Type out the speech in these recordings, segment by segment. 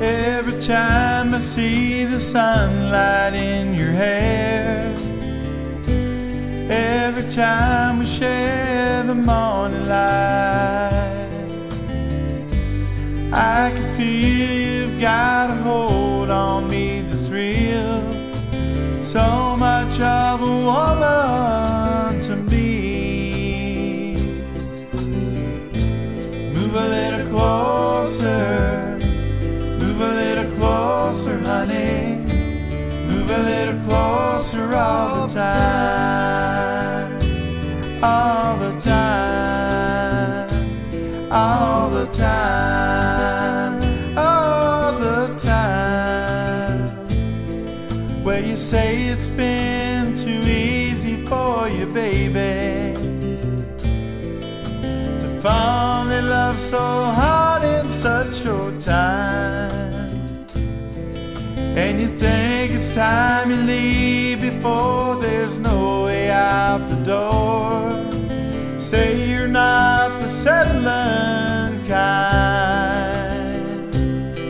Every time I see the sunlight in your hair, every time we share the morning light, I can feel you've got a hold on me that's real. So much of a woman to me. Move a little closer, move a little closer, honey. Move a little closer all the time. All the time, all the time, all the time. Well, you say it's been too easy for you, baby, to fall in love so hard in such short time. And you think it's time you leave before there's no way out the door. Say you're not the settling kind.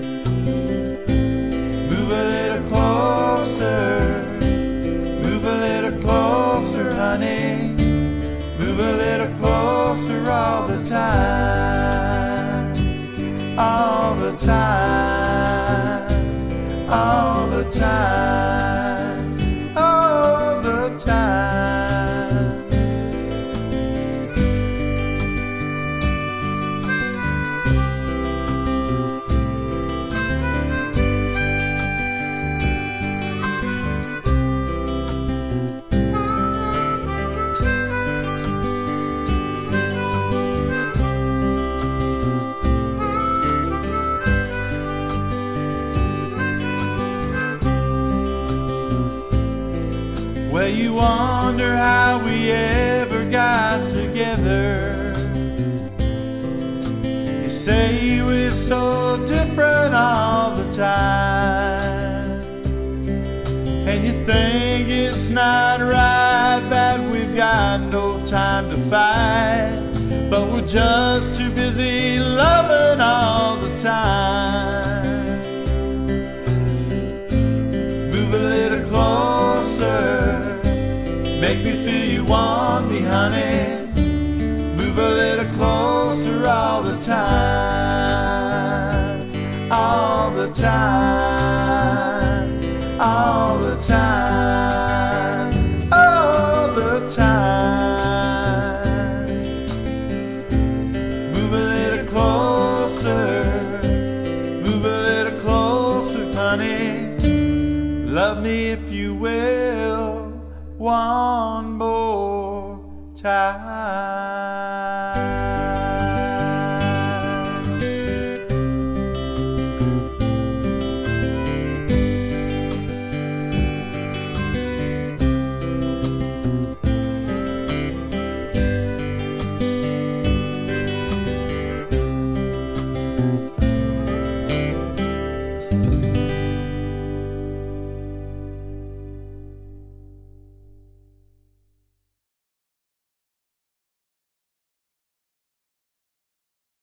Move a little closer, move a little closer, honey. Move a little closer all the time. All the time, all the time, all the time. Well, you wonder how we ever got together. You say we're so different all the time, and you think it's not right that we've got no time to fight, but we're just too busy loving all the time. Move a little closer, make me feel you want me, honey. Move a little closer all the time. All the time, all the time, all the time. Move a little closer, move a little closer, honey. Love me if you will, one more time.